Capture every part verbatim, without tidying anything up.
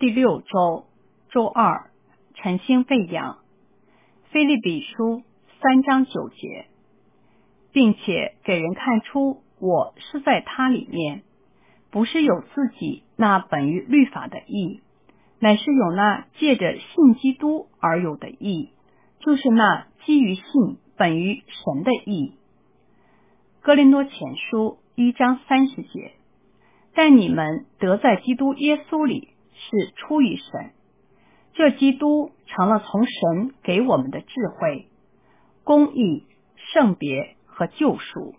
第六周周二，晨星喂养。腓立比书三章九节，并且给人看出我是在他里面，不是有自己那本于律法的义，乃是有那借着信基督而有的义，就是那基于信本于神的义。哥林多前书一章三十节，但你们得在基督耶稣里是出于神，这基督成了从神给我们的智慧、公义、圣别和救赎。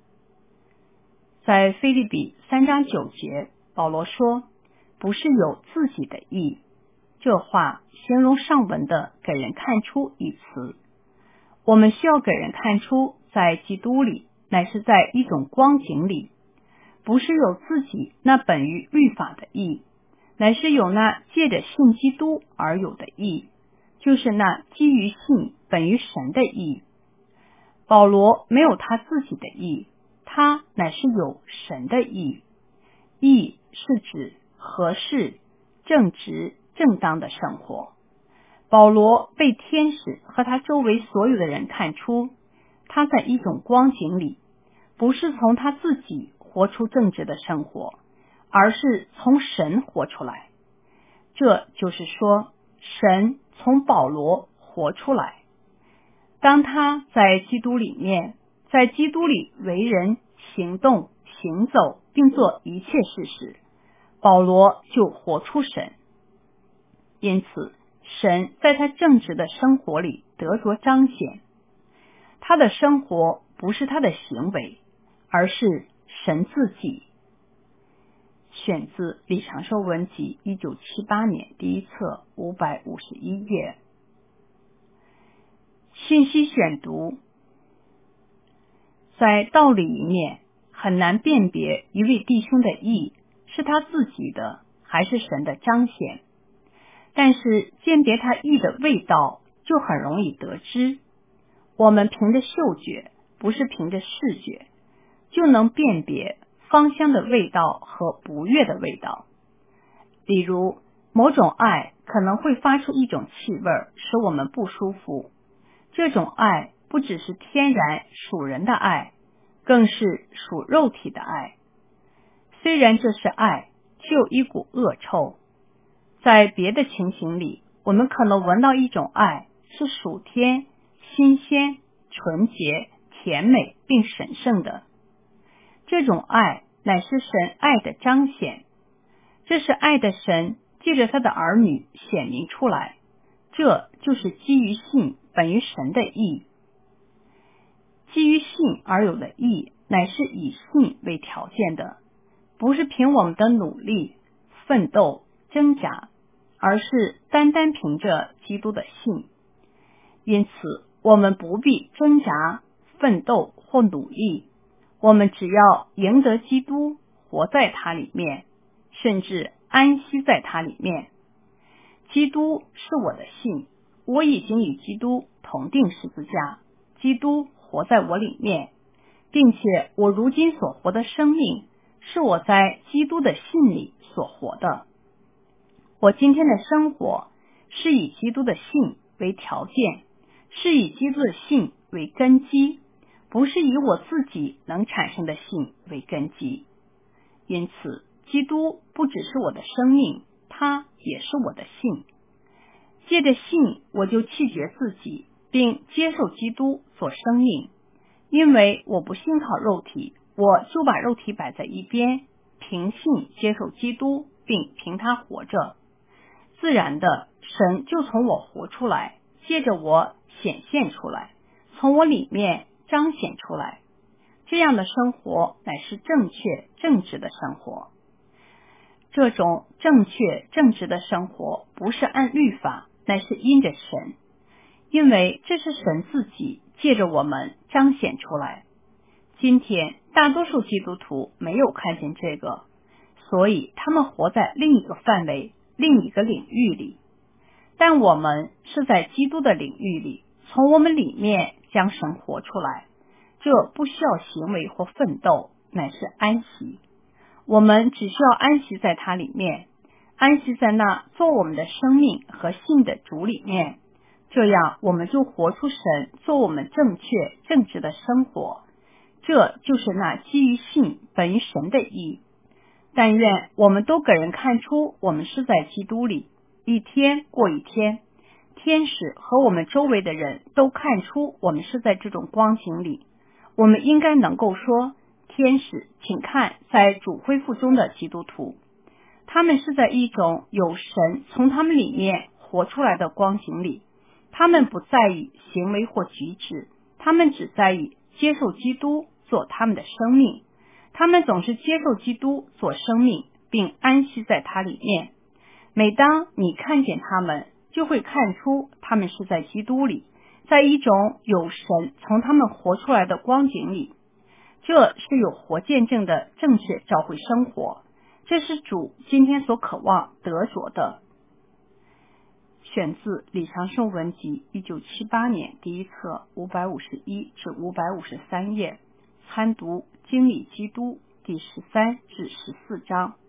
在腓立比三章九节，保罗说，不是有自己的义，这话形容上文的给人看出一词。我们需要给人看出在基督里，乃是在一种光景里，不是有自己那本于律法的义，乃是有那借着信基督而有的义，就是那基于信本于神的义。保罗没有他自己的义，他乃是有神的义。义是指合适、正直、正当的生活。保罗被天使和他周围所有的人看出，他在一种光景里，不是从他自己活出正直的生活，而是从神活出来。这就是说，神从保罗活出来。当他在基督里面，在基督里为人、行动、行走，并做一切事时，保罗就活出神。因此，神在他正直的生活里得着彰显。他的生活不是他的行为，而是神自己。选自李长寿文集一九七八年第一册五百五十一页。信息选读。在道理一面，很难辨别一位弟兄的义是他自己的还是神的彰显，但是鉴别他义的味道就很容易得知。我们凭着嗅觉，不是凭着视觉，就能辨别芳香的味道和不悦的味道。比如，某种爱可能会发出一种气味，使我们不舒服。这种爱不只是天然属人的爱，更是属肉体的爱。虽然这是爱，却有一股恶臭。在别的情形里，我们可能闻到一种爱是属天、新鲜、纯洁、甜美并神圣的。这种爱乃是神爱的彰显，这是爱的神借着他的儿女显明出来，这就是基于信本于神的义。基于信而有的义，乃是以信为条件的，不是凭我们的努力、奋斗、挣扎，而是单单凭着基督的信。因此，我们不必挣扎、奋斗或努力，我们只要赢得基督，活在他里面，甚至安息在他里面。基督是我的信，我已经与基督同定十字架，基督活在我里面，并且我如今所活的生命是我在基督的信里所活的。我今天的生活是以基督的信为条件，是以基督的信为根基，不是以我自己能产生的信为根基。因此，基督不只是我的生命，他也是我的信。借着信，我就弃绝自己，并接受基督做生命。因为我不信靠肉体，我就把肉体摆在一边，凭信接受基督，并凭他活着。自然的，神就从我活出来，借着我显现出来，从我里面彰显出来。这样的生活乃是正确正直的生活。这种正确正直的生活不是按律法，乃是因着神，因为这是神自己借着我们彰显出来。今天大多数基督徒没有看见这个，所以他们活在另一个范围、另一个领域里。但我们是在基督的领域里，从我们里面将神活出来，这不需要行为或奋斗，乃是安息。我们只需要安息在他里面， 安息在那做我们的生命和信的主里面，这样我们就活出神做我们正确正直的生活，这就是那基于信本于神的义。但愿我们都给人看出我们是在基督里，一天过一天，天使和我们周围的人都看出我们是在这种光景里。我们应该能够说，天使请看在主恢复中的基督徒，他们是在一种有神从他们里面活出来的光景里，他们不在意行为或举止，他们只在意接受基督做他们的生命，他们总是接受基督做生命，并安息在他里面。每当你看见他们，就会看出他们是在基督里，在一种有神从他们活出来的光景里。这是有活见证的正确教会生活，这是主今天所渴望得着的。选自李长寿文集一九七八年第一册五百五十一至五百五十三页，参读经理基督第十三至十四章。